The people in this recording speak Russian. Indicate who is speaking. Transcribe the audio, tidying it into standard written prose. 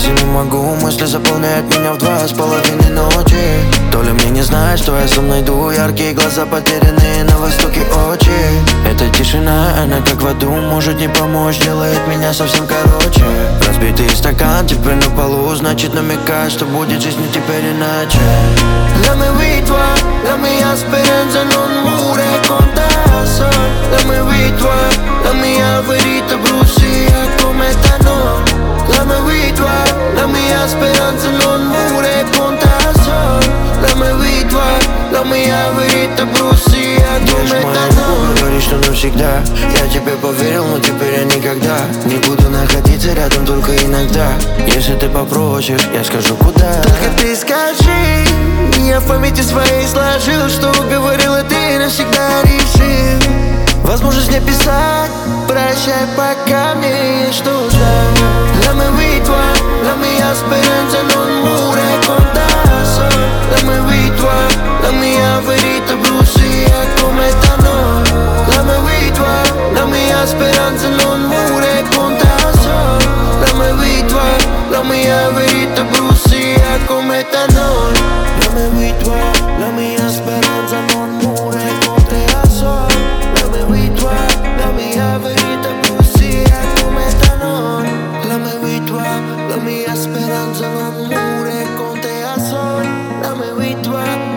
Speaker 1: и не могу. Мысли заполняют меня в 2:30 ночи. То ли мне не знать, что я сам найду. Яркие глаза потерянные на востоке очи. Эта тишина, она как в аду. Может не помочь, делает меня совсем короче. Разбитый стакан теперь на полу. Значит намекает, что будет жизнь не теперь иначе. Dame vita, dammi speranza, non muore con te sol. Dame vita, dammi verita brussia come te non. Dame vita, dammi speranza, non muore con te sol. Dame vita, dammi verita brussia come te non. Говоришь, что навсегда. Я тебе поверил, но теперь я никогда не буду находиться рядом, только иногда. Если ты попросишь, я скажу куда. Только ты скажи. Я в памяти своей сложил, что говорила ты, навсегда решил возможность не писать. Прощай, пока мне есть что ждать. Dame vita, dammi speranza, non muore con te sol. Dame vita, dammi verita brussia come te non. Dame vita, dammi speranza, non muore con te sol. Dame vita, dammi verita brussia come te non. Dame vita, dammi speranza, non muore con te sol. Dame vita, dammi verita brussia come te non. Dame vita, dammi speranza, non muore con te sol. Dame vita.